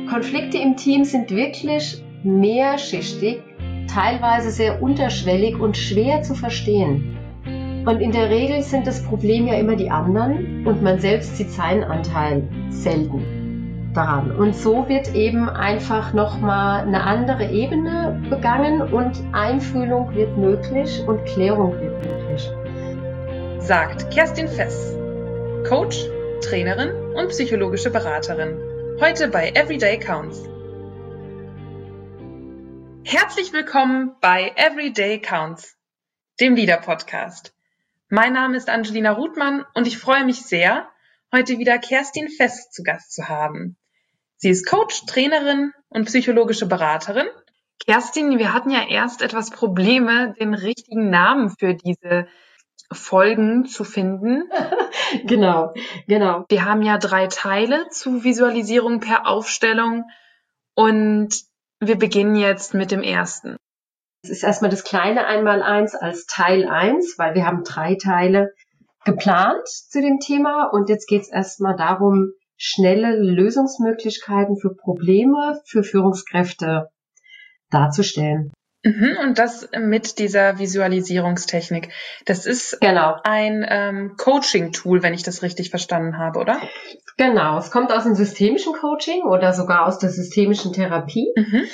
Konflikte im Team sind wirklich mehrschichtig, teilweise sehr unterschwellig und schwer zu verstehen. Und in der Regel sind das Problem ja immer die anderen und man selbst sieht seinen Anteil selten daran. Und so wird eben einfach nochmal eine andere Ebene begangen und Einfühlung wird möglich und Klärung wird möglich. Sagt Kerstin Fess, Coach, Trainerin und psychologische Beraterin. Heute bei Everyday Counts. Herzlich willkommen bei Everyday Counts, dem Leader-Podcast. Mein Name ist Angelina Ruthmann und ich freue mich sehr, heute wieder Kerstin Fess zu Gast zu haben. Sie ist Coach, Trainerin und psychologische Beraterin. Kerstin, wir hatten ja erst etwas Probleme, den richtigen Namen für diese Folgen zu finden. Genau. Wir haben ja 3 Teile zu Visualisierung per Aufstellung und wir beginnen jetzt mit dem ersten. Es ist erstmal das kleine Einmaleins als Teil 1, weil wir haben 3 Teile geplant zu dem Thema und jetzt geht es erstmal darum, schnelle Lösungsmöglichkeiten für Probleme für Führungskräfte darzustellen. Und das mit dieser Visualisierungstechnik. Das ist ein Coaching-Tool, wenn ich das richtig verstanden habe, oder? Genau, es kommt aus dem systemischen Coaching oder sogar aus der systemischen Therapie.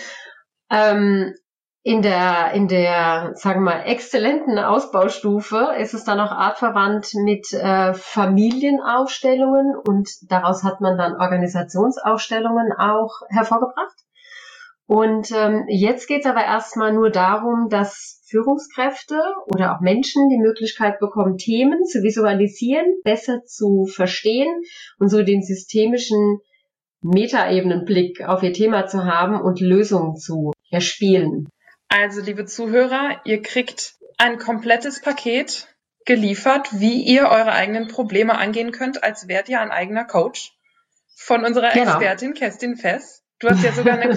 In der, sagen wir mal, exzellenten Ausbaustufe ist es dann auch artverwandt mit Familienaufstellungen und daraus hat man dann Organisationsaufstellungen auch hervorgebracht. Und jetzt geht es aber erstmal nur darum, dass Führungskräfte oder auch Menschen die Möglichkeit bekommen, Themen zu visualisieren, besser zu verstehen und so den systemischen Metaebenenblick auf ihr Thema zu haben und Lösungen zu erspielen. Also, liebe Zuhörer, ihr kriegt ein komplettes Paket geliefert, wie ihr eure eigenen Probleme angehen könnt, als wärt ihr ein eigener Coach von unserer Expertin Kerstin Fess. Du hast ja sogar eine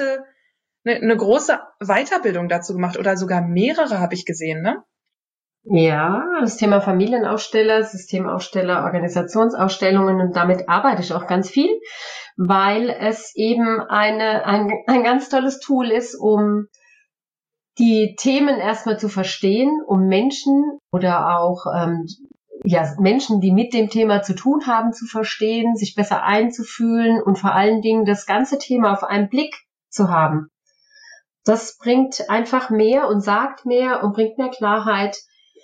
große Weiterbildung dazu gemacht oder sogar mehrere, habe ich gesehen, ne? Ja, das Thema Familienaufsteller, Systemaufsteller, Organisationsausstellungen und damit arbeite ich auch ganz viel, weil es eben ein ganz tolles Tool ist, um die Themen erstmal zu verstehen, um Menschen oder auch Menschen, die mit dem Thema zu tun haben, zu verstehen, sich besser einzufühlen und vor allen Dingen das ganze Thema auf einen Blick zu haben. Das bringt einfach mehr und sagt mehr und bringt mehr Klarheit,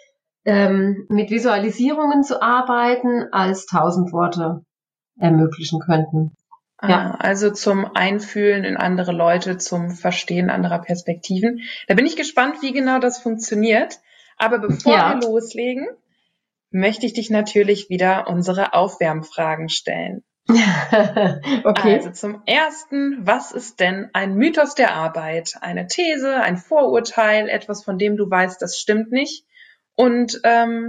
mit Visualisierungen zu arbeiten, als 1000 Worte ermöglichen könnten. Ja. Also zum Einfühlen in andere Leute, zum Verstehen anderer Perspektiven. Da bin ich gespannt, wie genau das funktioniert. Aber bevor wir loslegen, möchte ich dich natürlich wieder unsere Aufwärmfragen stellen. Okay. Also zum ersten, was ist denn ein Mythos der Arbeit? Eine These, ein Vorurteil, etwas, von dem du weißt, das stimmt nicht? Und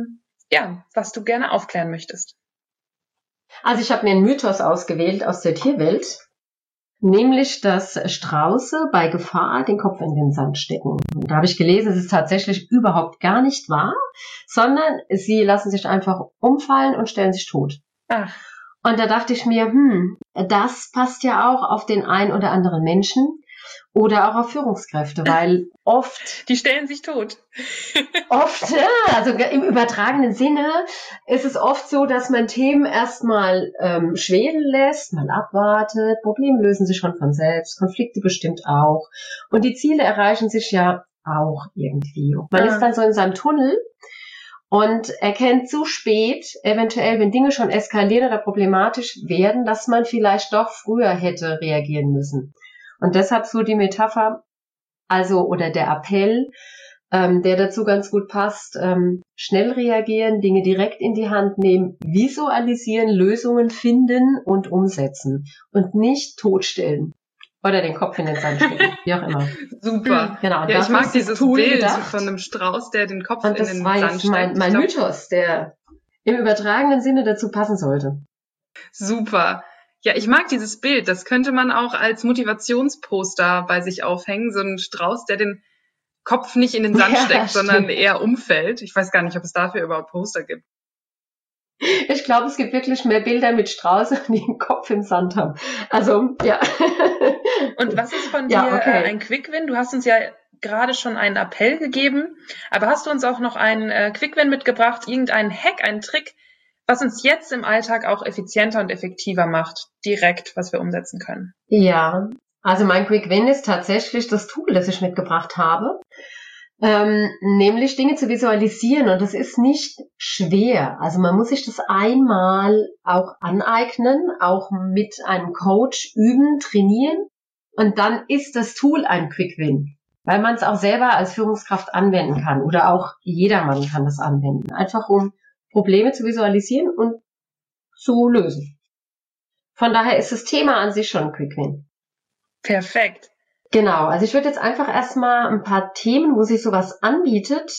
was du gerne aufklären möchtest. Also ich habe mir einen Mythos ausgewählt aus der Tierwelt, nämlich, dass Strauße bei Gefahr den Kopf in den Sand stecken. Und da habe ich gelesen, es ist tatsächlich überhaupt gar nicht wahr, sondern sie lassen sich einfach umfallen und stellen sich tot. Ach. Und da dachte ich mir, das passt ja auch auf den einen oder anderen Menschen oder auch auf Führungskräfte, weil oft... Die stellen sich tot. Oft, ja, also im übertragenen Sinne ist es oft so, dass man Themen erstmal schwelen lässt, man abwartet, Probleme lösen sich schon von selbst, Konflikte bestimmt auch und die Ziele erreichen sich ja auch irgendwie. Man ist dann so in seinem Tunnel und erkennt zu spät, eventuell, wenn Dinge schon eskalieren oder problematisch werden, dass man vielleicht doch früher hätte reagieren müssen. Und deshalb so die Metapher, oder der Appell, der dazu ganz gut passt, schnell reagieren, Dinge direkt in die Hand nehmen, visualisieren, Lösungen finden und umsetzen und nicht totstellen oder den Kopf in den Sand stecken, wie auch immer. Super. Genau. Ja, ich mag dieses Bild von einem Strauß, der den Kopf in den Sand steckt. Das war jetzt mein Mythos, der im übertragenen Sinne dazu passen sollte. Super. Ja, ich mag dieses Bild. Das könnte man auch als Motivationsposter bei sich aufhängen. So ein Strauß, der den Kopf nicht in den Sand steckt, sondern eher umfällt. Ich weiß gar nicht, ob es dafür überhaupt Poster gibt. Ich glaube, es gibt wirklich mehr Bilder mit Straußen, die den Kopf im Sand haben. Also, ja. Und was ist von dir ein Quick-Win? Du hast uns ja gerade schon einen Appell gegeben, aber hast du uns auch noch einen Quick-Win mitgebracht, irgendeinen Hack, einen Trick, was uns jetzt im Alltag auch effizienter und effektiver macht, direkt, was wir umsetzen können? Ja, also mein Quick-Win ist tatsächlich das Tool, das ich mitgebracht habe. Nämlich Dinge zu visualisieren, und das ist nicht schwer. Also man muss sich das einmal auch aneignen, auch mit einem Coach üben, trainieren, und dann ist das Tool ein Quick-Win, weil man es auch selber als Führungskraft anwenden kann, oder auch jedermann kann das anwenden, einfach um Probleme zu visualisieren und zu lösen. Von daher ist das Thema an sich schon ein Quick-Win. Perfekt. Genau, also ich würde jetzt einfach erstmal ein paar Themen, wo sich sowas anbietet,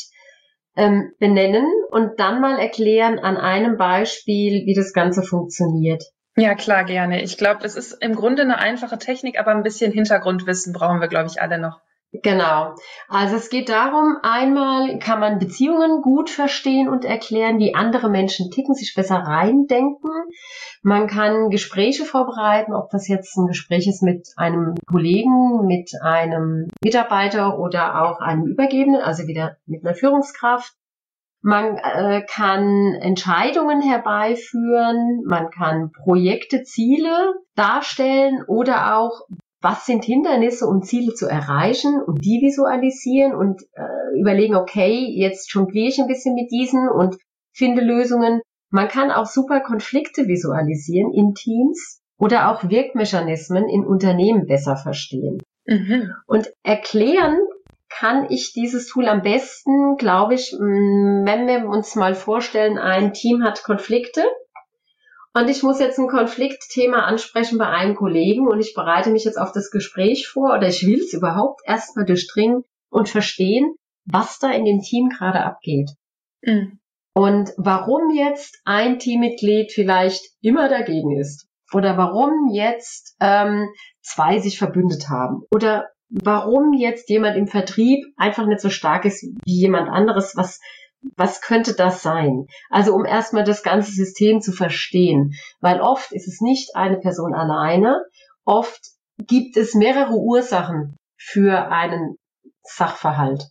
benennen und dann mal erklären an einem Beispiel, wie das Ganze funktioniert. Ja, klar, gerne. Ich glaube, es ist im Grunde eine einfache Technik, aber ein bisschen Hintergrundwissen brauchen wir, glaube ich, alle noch. Genau. Also es geht darum, einmal kann man Beziehungen gut verstehen und erklären, wie andere Menschen ticken, sich besser reindenken. Man kann Gespräche vorbereiten, ob das jetzt ein Gespräch ist mit einem Kollegen, mit einem Mitarbeiter oder auch einem Übergebenen, also wieder mit einer Führungskraft. Man kann Entscheidungen herbeiführen, man kann Projekte, Ziele darstellen oder auch, was sind Hindernisse, um Ziele zu erreichen, und die visualisieren und überlegen, okay, jetzt jongliere ich ein bisschen mit diesen und finde Lösungen. Man kann auch super Konflikte visualisieren in Teams oder auch Wirkmechanismen in Unternehmen besser verstehen. Mhm. Und erklären kann ich dieses Tool am besten, glaube ich, wenn wir uns mal vorstellen, ein Team hat Konflikte und ich muss jetzt ein Konfliktthema ansprechen bei einem Kollegen und ich bereite mich jetzt auf das Gespräch vor, oder ich will es überhaupt erstmal durchdringen und verstehen, was da in dem Team gerade abgeht. Mhm. Und warum jetzt ein Teammitglied vielleicht immer dagegen ist. Oder warum jetzt zwei sich verbündet haben. Oder warum jetzt jemand im Vertrieb einfach nicht so stark ist wie jemand anderes. Was könnte das sein? Also um erstmal das ganze System zu verstehen. Weil oft ist es nicht eine Person alleine. Oft gibt es mehrere Ursachen für einen Sachverhalt.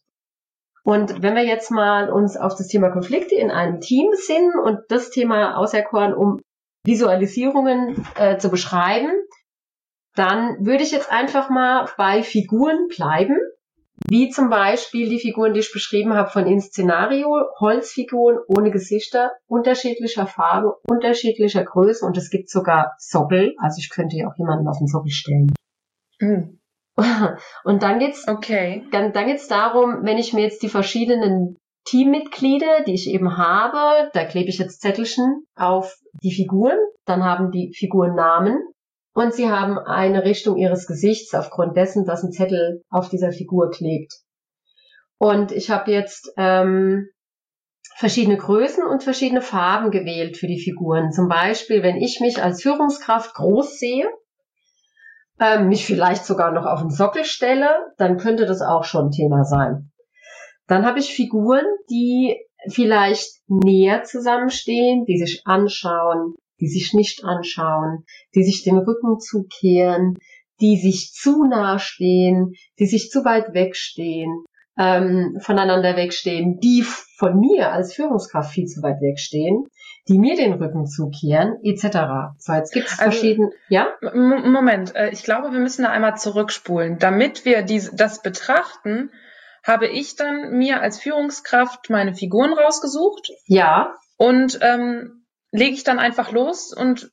Und wenn wir jetzt mal uns auf das Thema Konflikte in einem Team besinnen und das Thema auserkoren, um Visualisierungen zu beschreiben, dann würde ich jetzt einfach mal bei Figuren bleiben, wie zum Beispiel die Figuren, die ich beschrieben habe von Inszenario, Holzfiguren ohne Gesichter, unterschiedlicher Farbe, unterschiedlicher Größe, und es gibt sogar Sockel, also ich könnte ja auch jemanden auf den Sockel stellen. Mhm. Und dann geht's darum, wenn ich mir jetzt die verschiedenen Teammitglieder, die ich eben habe, da klebe ich jetzt Zettelchen auf die Figuren, dann haben die Figuren Namen und sie haben eine Richtung ihres Gesichts aufgrund dessen, dass ein Zettel auf dieser Figur klebt. Und ich habe jetzt verschiedene Größen und verschiedene Farben gewählt für die Figuren. Zum Beispiel, wenn ich mich als Führungskraft groß sehe, mich vielleicht sogar noch auf den Sockel stelle, dann könnte das auch schon Thema sein. Dann habe ich Figuren, die vielleicht näher zusammenstehen, die sich anschauen, die sich nicht anschauen, die sich den Rücken zukehren, die sich zu nah stehen, die sich zu weit wegstehen, voneinander wegstehen, die von mir als Führungskraft viel zu weit wegstehen, die mir den Rücken zukehren, etc. So, jetzt gibt es verschiedene... Ja? Moment, ich glaube, wir müssen da einmal zurückspulen. Damit wir das betrachten, habe ich dann mir als Führungskraft meine Figuren rausgesucht. Ja. Und lege ich dann einfach los und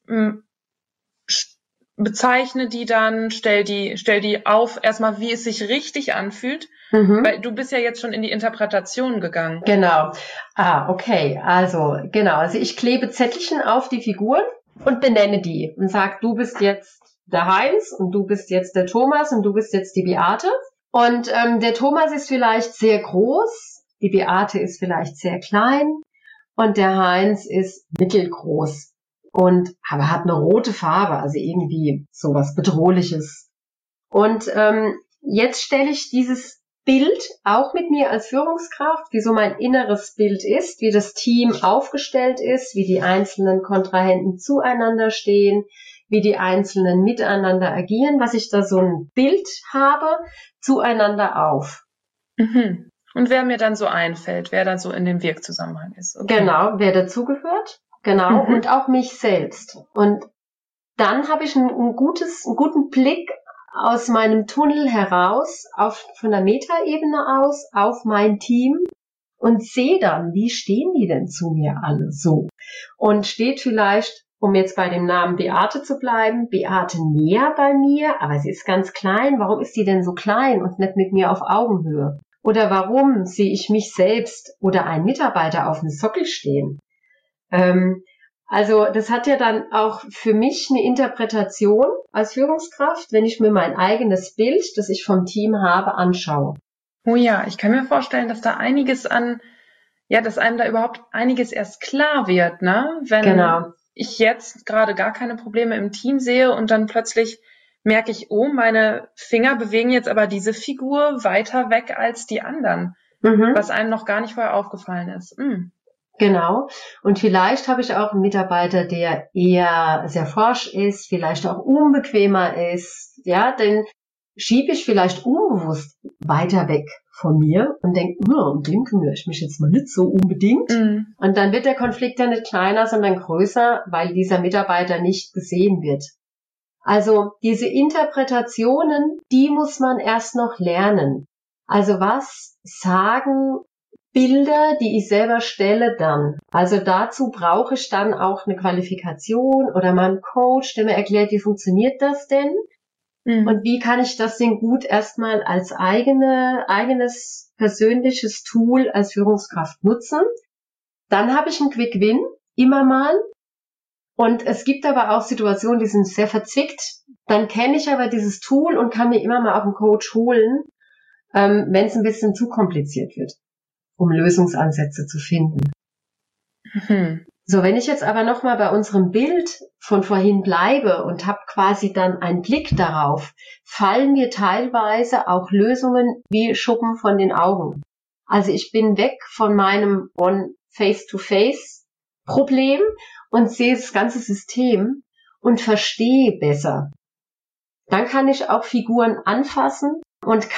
bezeichne die dann, stell die auf, erstmal, wie es sich richtig anfühlt, weil du bist ja jetzt schon in die Interpretation gegangen. Genau. Okay. Also ich klebe Zettelchen auf die Figuren und benenne die und sag, du bist jetzt der Heinz und du bist jetzt der Thomas und du bist jetzt die Beate. Und der Thomas ist vielleicht sehr groß, die Beate ist vielleicht sehr klein und der Heinz ist mittelgroß. Aber hat eine rote Farbe, also irgendwie sowas Bedrohliches. Und jetzt stelle ich dieses Bild, auch mit mir als Führungskraft, wie so mein inneres Bild ist, wie das Team aufgestellt ist, wie die einzelnen Kontrahenten zueinander stehen, wie die einzelnen miteinander agieren, was ich da so ein Bild habe, zueinander auf. Mhm. Und wer mir dann so einfällt, wer dann so in dem Wirkzusammenhang ist. Okay. Genau, wer dazugehört, genau, und auch mich selbst. Und dann habe ich einen guten Blick aus meinem Tunnel heraus, von der Metaebene aus, auf mein Team und sehe dann, wie stehen die denn zu mir alle so? Und steht vielleicht, um jetzt bei dem Namen Beate zu bleiben, Beate näher bei mir, aber sie ist ganz klein. Warum ist sie denn so klein und nicht mit mir auf Augenhöhe? Oder warum sehe ich mich selbst oder einen Mitarbeiter auf dem Sockel stehen? Also das hat ja dann auch für mich eine Interpretation als Führungskraft, wenn ich mir mein eigenes Bild, das ich vom Team habe, anschaue. Oh ja, ich kann mir vorstellen, dass da dass einem da überhaupt einiges erst klar wird, ne? Wenn ich jetzt gerade gar keine Probleme im Team sehe und dann plötzlich merke ich, oh, meine Finger bewegen jetzt aber diese Figur weiter weg als die anderen, was einem noch gar nicht vorher aufgefallen ist. Genau. Und vielleicht habe ich auch einen Mitarbeiter, der eher sehr forsch ist, vielleicht auch unbequemer ist. Ja, den schiebe ich vielleicht unbewusst weiter weg von mir und denke, um den kümmere ich mich jetzt mal nicht so unbedingt. Und dann wird der Konflikt ja nicht kleiner, sondern größer, weil dieser Mitarbeiter nicht gesehen wird. Also diese Interpretationen, die muss man erst noch lernen. Also was sagen Bilder, die ich selber stelle dann? Also dazu brauche ich dann auch eine Qualifikation oder mal einen Coach, der mir erklärt, wie funktioniert das denn? Und wie kann ich das denn gut erstmal als eigenes persönliches Tool als Führungskraft nutzen? Dann habe ich einen Quick Win, immer mal. Und es gibt aber auch Situationen, die sind sehr verzwickt. Dann kenne ich aber dieses Tool und kann mir immer mal auch einen Coach holen, wenn es ein bisschen zu kompliziert wird, um Lösungsansätze zu finden. So, wenn ich jetzt aber nochmal bei unserem Bild von vorhin bleibe und habe quasi dann einen Blick darauf, fallen mir teilweise auch Lösungen wie Schuppen von den Augen. Also ich bin weg von meinem Face-to-Face-Problem und sehe das ganze System und verstehe besser. Dann kann ich auch Figuren anfassen und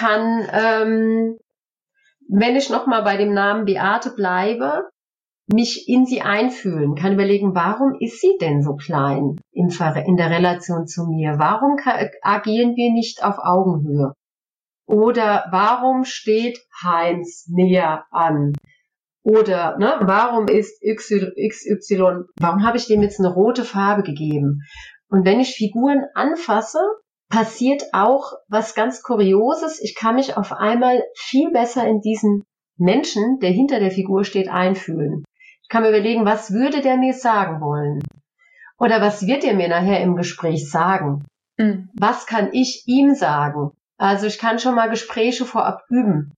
kann, wenn ich nochmal bei dem Namen Beate bleibe, mich in sie einfühlen, kann überlegen, warum ist sie denn so klein in der Relation zu mir? Warum agieren wir nicht auf Augenhöhe? Oder warum steht Heinz näher an? Oder warum ist XY, warum habe ich dem jetzt eine rote Farbe gegeben? Und wenn ich Figuren anfasse, passiert auch was ganz Kurioses. Ich kann mich auf einmal viel besser in diesen Menschen, der hinter der Figur steht, einfühlen. Ich kann mir überlegen, was würde der mir sagen wollen? Oder was wird er mir nachher im Gespräch sagen? Was kann ich ihm sagen? Also ich kann schon mal Gespräche vorab üben,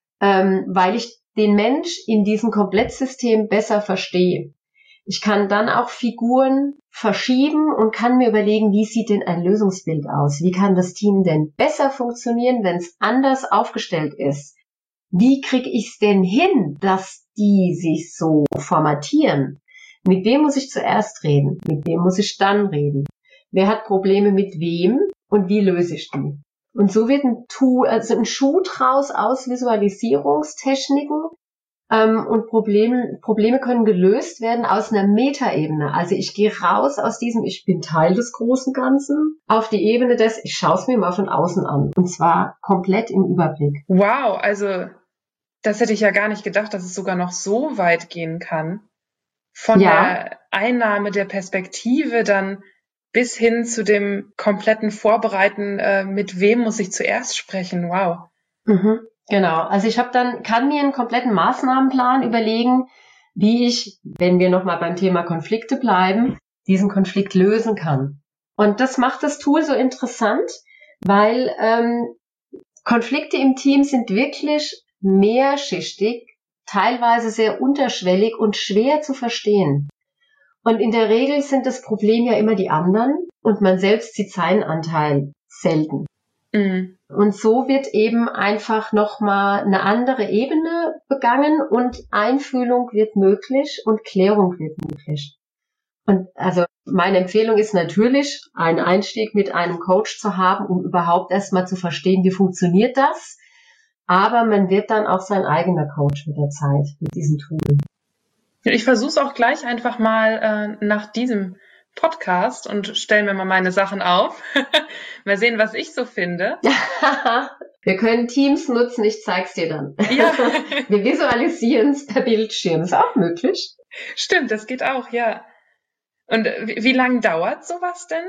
weil ich den Mensch in diesem Komplettsystem besser verstehe. Ich kann dann auch Figuren verschieben und kann mir überlegen, wie sieht denn ein Lösungsbild aus? Wie kann das Team denn besser funktionieren, wenn es anders aufgestellt ist? Wie kriege ich es denn hin, dass die sich so formatieren? Mit wem muss ich zuerst reden? Mit wem muss ich dann reden? Wer hat Probleme mit wem und wie löse ich die? Und so wird ein Schuh draus aus Visualisierungstechniken und Probleme können gelöst werden aus einer Metaebene. Also ich gehe raus aus diesem, ich bin Teil des großen Ganzen, auf die Ebene des, ich schaue es mir mal von außen an. Und zwar komplett im Überblick. Wow, also das hätte ich ja gar nicht gedacht, dass es sogar noch so weit gehen kann. Von der Einnahme der Perspektive dann bis hin zu dem kompletten Vorbereiten, mit wem muss ich zuerst sprechen. Wow. Genau. Also ich kann mir einen kompletten Maßnahmenplan überlegen, wie ich, wenn wir nochmal beim Thema Konflikte bleiben, diesen Konflikt lösen kann. Und das macht das Tool so interessant, weil Konflikte im Team sind wirklich mehrschichtig, teilweise sehr unterschwellig und schwer zu verstehen. Und in der Regel sind das Problem ja immer die anderen und man selbst sieht seinen Anteil selten. Mhm. Und so wird eben einfach nochmal eine andere Ebene begangen und Einfühlung wird möglich und Klärung wird möglich. Und also meine Empfehlung ist natürlich, einen Einstieg mit einem Coach zu haben, um überhaupt erstmal zu verstehen, wie funktioniert das. Aber man wird dann auch sein eigener Coach mit der Zeit, mit diesem Tool. Ich versuche es auch gleich einfach mal nach diesem Podcast und stelle mir mal meine Sachen auf. Mal sehen, was ich so finde. Wir können Teams nutzen, ich zeig's dir dann. Ja. Wir visualisieren es per Bildschirm, ist auch möglich. Stimmt, das geht auch, ja. Und wie lange dauert sowas denn?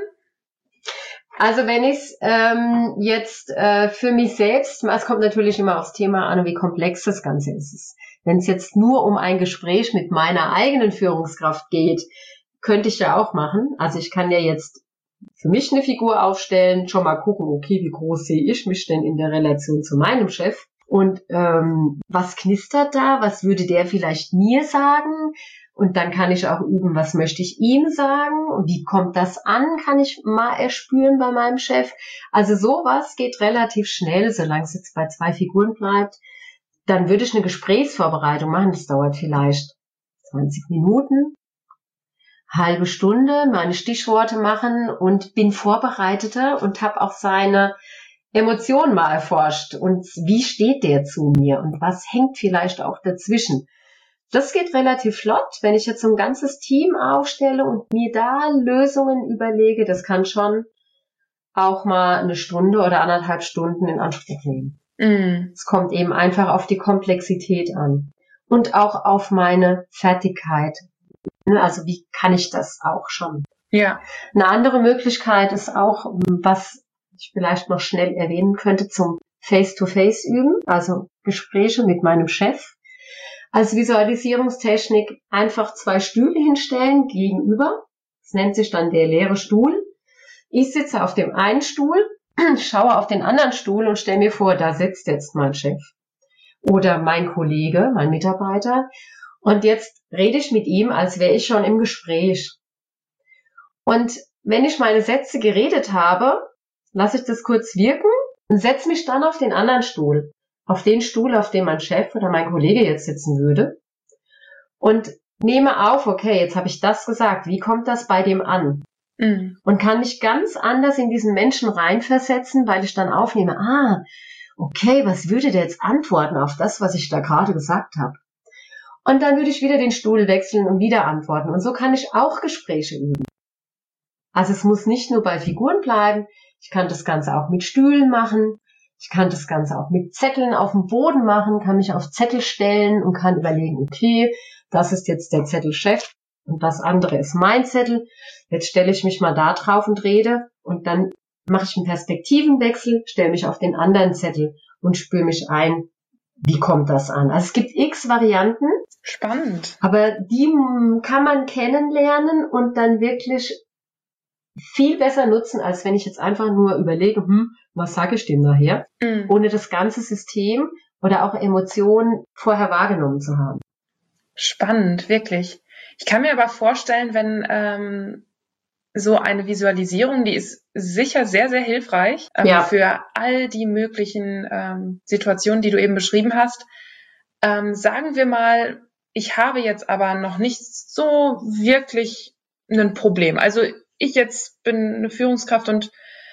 Also wenn ich es jetzt für mich selbst, es kommt natürlich immer aufs Thema an, wie komplex das Ganze ist. Wenn es jetzt nur um ein Gespräch mit meiner eigenen Führungskraft geht, könnte ich ja auch machen. Also ich kann ja jetzt für mich eine Figur aufstellen, schon mal gucken, okay, wie groß sehe ich mich denn in der Relation zu meinem Chef? Und was knistert da? Was würde der vielleicht mir sagen? Und dann kann ich auch üben, was möchte ich ihm sagen? Und wie kommt das an? Kann ich mal erspüren bei meinem Chef? Also sowas geht relativ schnell, solange es jetzt bei 2 Figuren bleibt. Dann würde ich eine Gesprächsvorbereitung machen. Das dauert vielleicht 20 Minuten, halbe Stunde, meine Stichworte machen und bin vorbereiteter und habe auch seine Emotionen mal erforscht. Und wie steht der zu mir? Und was hängt vielleicht auch dazwischen? Das geht relativ flott, wenn ich jetzt so ein ganzes Team aufstelle und mir da Lösungen überlege. Das kann schon auch mal 1 Stunde oder 1,5 Stunden in Anspruch nehmen. Es kommt eben einfach auf die Komplexität an und auch auf meine Fertigkeit. Also wie kann ich das auch schon? Ja. Eine andere Möglichkeit ist auch, was ich vielleicht noch schnell erwähnen könnte, zum Face-to-Face üben, also Gespräche mit meinem Chef. Als Visualisierungstechnik einfach 2 Stühle hinstellen gegenüber. Das nennt sich dann der leere Stuhl. Ich sitze auf dem einen Stuhl, schaue auf den anderen Stuhl und stelle mir vor, da sitzt jetzt mein Chef oder mein Kollege, mein Mitarbeiter. Und jetzt rede ich mit ihm, als wäre ich schon im Gespräch. Und wenn ich meine Sätze geredet habe, lasse ich das kurz wirken und setze mich dann auf den anderen Stuhl. Auf den Stuhl, auf dem mein Chef oder mein Kollege jetzt sitzen würde. Und nehme auf, okay, jetzt habe ich das gesagt. Wie kommt das bei dem an? Und kann mich ganz anders in diesen Menschen reinversetzen, weil ich dann aufnehme, okay, was würde der jetzt antworten auf das, was ich da gerade gesagt habe? Und dann würde ich wieder den Stuhl wechseln und wieder antworten. Und so kann ich auch Gespräche üben. Also es muss nicht nur bei Figuren bleiben. Ich kann das Ganze auch mit Stühlen machen. Ich kann das Ganze auch mit Zetteln auf dem Boden machen, kann mich auf Zettel stellen und kann überlegen, okay, das ist jetzt der Zettelchef und das andere ist mein Zettel. Jetzt stelle ich mich mal da drauf und rede und dann mache ich einen Perspektivenwechsel, stelle mich auf den anderen Zettel und spüre mich ein, wie kommt das an. Also es gibt x Varianten. Spannend. Aber die kann man kennenlernen und dann wirklich viel besser nutzen, als wenn ich jetzt einfach nur überlege, was sage ich dem nachher, ohne das ganze System oder auch Emotionen vorher wahrgenommen zu haben. Spannend, wirklich. Ich kann mir aber vorstellen, wenn so eine Visualisierung, die ist sicher sehr, sehr hilfreich für all die möglichen Situationen, die du eben beschrieben hast. Sagen wir mal, ich habe jetzt aber noch nicht so wirklich ein Problem. Also ich jetzt bin eine Führungskraft und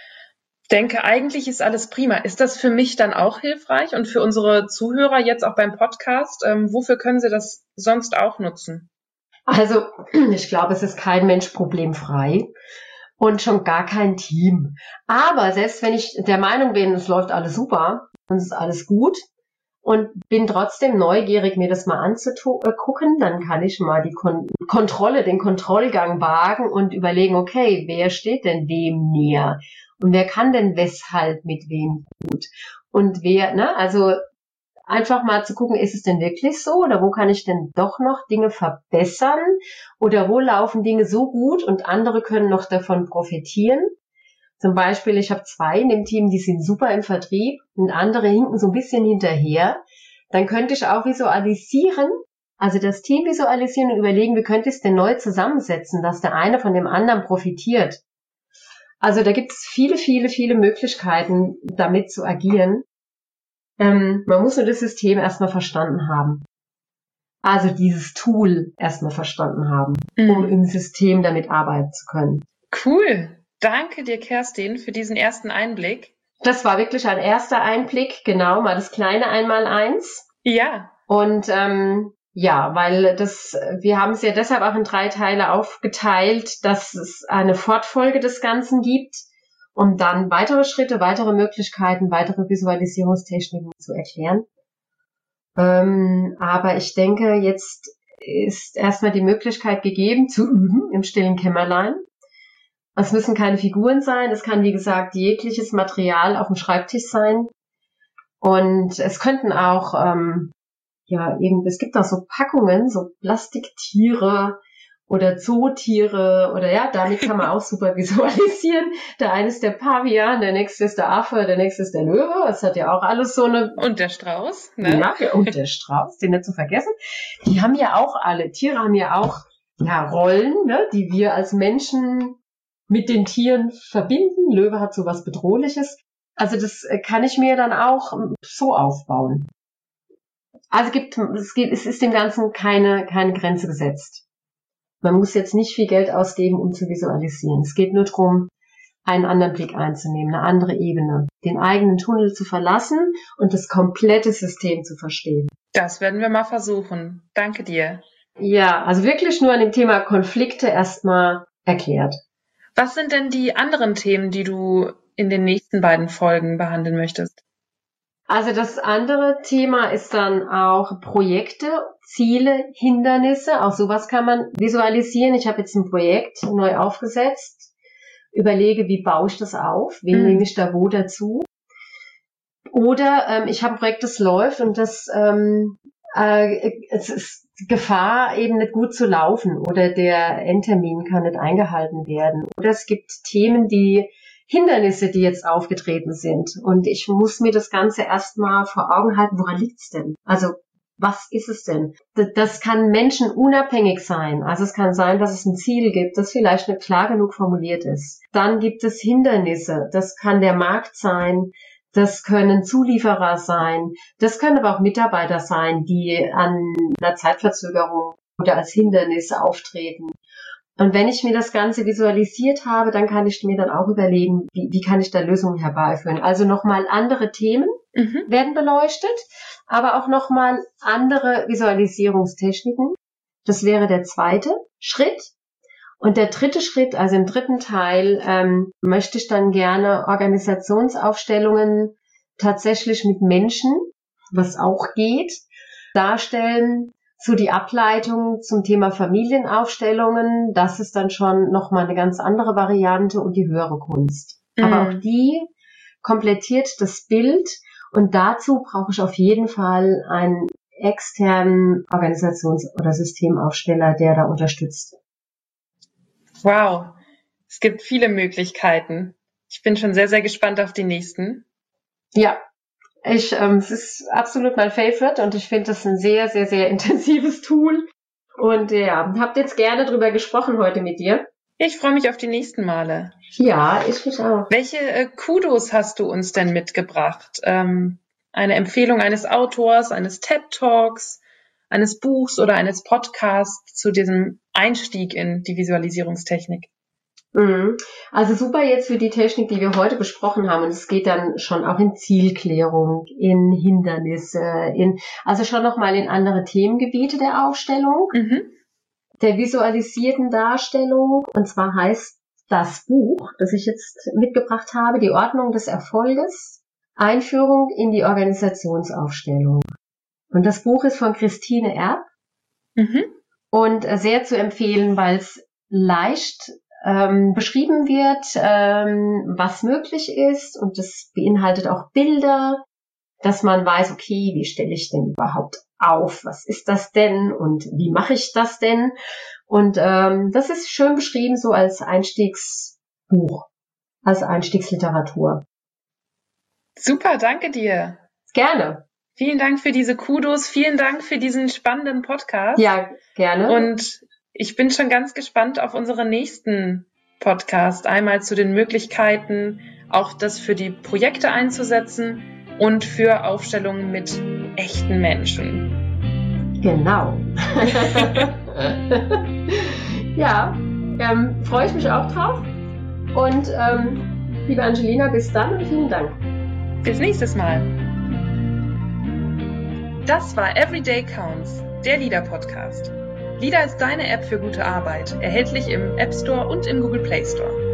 denke, eigentlich ist alles prima. Ist das für mich dann auch hilfreich und für unsere Zuhörer jetzt auch beim Podcast? Wofür können sie das sonst auch nutzen? Also ich glaube, es ist kein Mensch problemfrei und schon gar kein Team. Aber selbst wenn ich der Meinung bin, es läuft alles super und es ist alles gut und bin trotzdem neugierig, mir das mal anzugucken, dann kann ich mal die den Kontrollgang wagen und überlegen, okay, wer steht denn wem näher? Und wer kann denn weshalb mit wem gut? Und wer, also einfach mal zu gucken, ist es denn wirklich so? Oder wo kann ich denn doch noch Dinge verbessern? Oder wo laufen Dinge so gut und andere können noch davon profitieren? Zum Beispiel, ich habe 2 in dem Team, die sind super im Vertrieb und andere hinken so ein bisschen hinterher. Dann könnte ich auch visualisieren, also das Team visualisieren und überlegen, wie könnte ich es denn neu zusammensetzen, dass der eine von dem anderen profitiert. Also da gibt es viele, viele, viele Möglichkeiten, damit zu agieren. Man muss nur das System erstmal verstanden haben. Also dieses Tool erstmal verstanden haben, um im System damit arbeiten zu können. Cool. Danke dir, Kerstin, für diesen ersten Einblick. Das war wirklich ein erster Einblick, genau, mal das kleine Einmaleins. Ja. Und ja, weil wir haben es ja deshalb auch in 3 Teile aufgeteilt, dass es eine Fortfolge des Ganzen gibt, um dann weitere Schritte, weitere Möglichkeiten, weitere Visualisierungstechniken zu erklären. Aber ich denke, jetzt ist erstmal die Möglichkeit gegeben, zu üben im stillen Kämmerlein. Es müssen keine Figuren sein, es kann, wie gesagt, jegliches Material auf dem Schreibtisch sein. Und es könnten auch, es gibt auch so Packungen, so Plastiktiere oder Zootiere oder ja, damit kann man auch super visualisieren. Der eine ist der Pavian, der nächste ist der Affe, der nächste ist der Löwe. Das hat ja auch alles so eine... Und der Strauß, ne? Ja, und der Strauß, den nicht zu vergessen. Die haben ja auch alle, Tiere haben ja auch Rollen, ne, die wir als Menschen mit den Tieren verbinden. Löwe hat so was Bedrohliches. Also das kann ich mir dann auch so aufbauen. Also es ist dem Ganzen keine Grenze gesetzt. Man muss jetzt nicht viel Geld ausgeben, um zu visualisieren. Es geht nur darum, einen anderen Blick einzunehmen, eine andere Ebene, den eigenen Tunnel zu verlassen und das komplette System zu verstehen. Das werden wir mal versuchen. Danke dir. Ja, also wirklich nur an dem Thema Konflikte erstmal erklärt. Was sind denn die anderen Themen, die du in den nächsten beiden Folgen behandeln möchtest? Also das andere Thema ist dann auch Projekte, Ziele, Hindernisse. Auch sowas kann man visualisieren. Ich habe jetzt ein Projekt neu aufgesetzt, überlege, wie baue ich das auf, wen nehme ich da wo dazu. Oder ich habe ein Projekt, das läuft und es ist Gefahr, eben nicht gut zu laufen oder der Endtermin kann nicht eingehalten werden. Oder es gibt Themen, Hindernisse, die jetzt aufgetreten sind. Und ich muss mir das Ganze erstmal vor Augen halten, woran liegt's denn? Also, was ist es denn? Das kann menschenunabhängig sein. Also es kann sein, dass es ein Ziel gibt, das vielleicht nicht klar genug formuliert ist. Dann gibt es Hindernisse. Das kann der Markt sein. Das können Zulieferer sein. Das können aber auch Mitarbeiter sein, die an einer Zeitverzögerung oder als Hindernisse auftreten. Und wenn ich mir das Ganze visualisiert habe, dann kann ich mir dann auch überlegen, wie kann ich da Lösungen herbeiführen. Also nochmal andere Themen werden beleuchtet, aber auch nochmal andere Visualisierungstechniken. Das wäre der zweite Schritt. Und der dritte Schritt, also im dritten Teil, möchte ich dann gerne Organisationsaufstellungen tatsächlich mit Menschen, was auch geht, darstellen. So die Ableitung zum Thema Familienaufstellungen, das ist dann schon nochmal eine ganz andere Variante und die höhere Kunst. Aber auch die komplettiert das Bild und dazu brauche ich auf jeden Fall einen externen Organisations- oder Systemaufsteller, der da unterstützt. Wow, es gibt viele Möglichkeiten. Ich bin schon sehr, sehr gespannt auf die nächsten. Ja. Es ist absolut mein Favorite und ich finde das ein sehr, sehr, sehr intensives Tool. Und ja, habt jetzt gerne drüber gesprochen heute mit dir. Ich freue mich auf die nächsten Male. Ja, ich mich auch. Welche Kudos hast du uns denn mitgebracht? Eine Empfehlung eines Autors, eines TED-Talks, eines Buchs oder eines Podcasts zu diesem Einstieg in die Visualisierungstechnik? Also super jetzt für die Technik, die wir heute besprochen haben. Und es geht dann schon auch in Zielklärung, in Hindernisse, also schon nochmal in andere Themengebiete der Aufstellung, der visualisierten Darstellung. Und zwar heißt das Buch, das ich jetzt mitgebracht habe, Die Ordnung des Erfolges, Einführung in die Organisationsaufstellung. Und das Buch ist von Christine Erb und sehr zu empfehlen, weil es leicht beschrieben wird, was möglich ist und das beinhaltet auch Bilder, dass man weiß, okay, wie stelle ich denn überhaupt auf, was ist das denn und wie mache ich das denn und das ist schön beschrieben so als Einstiegsbuch, als Einstiegsliteratur. Super, danke dir. Gerne. Vielen Dank für diese Kudos, vielen Dank für diesen spannenden Podcast. Ja, gerne. Und ich bin schon ganz gespannt auf unsere nächsten Podcast einmal zu den Möglichkeiten, auch das für die Projekte einzusetzen und für Aufstellungen mit echten Menschen. Genau. Ja, freue ich mich auch drauf. Und liebe Angelina, bis dann und vielen Dank. Bis nächstes Mal. Das war Everyday Counts, der LEADER-Podcast. LEADER ist deine App für gute Arbeit, erhältlich im App Store und im Google Play Store.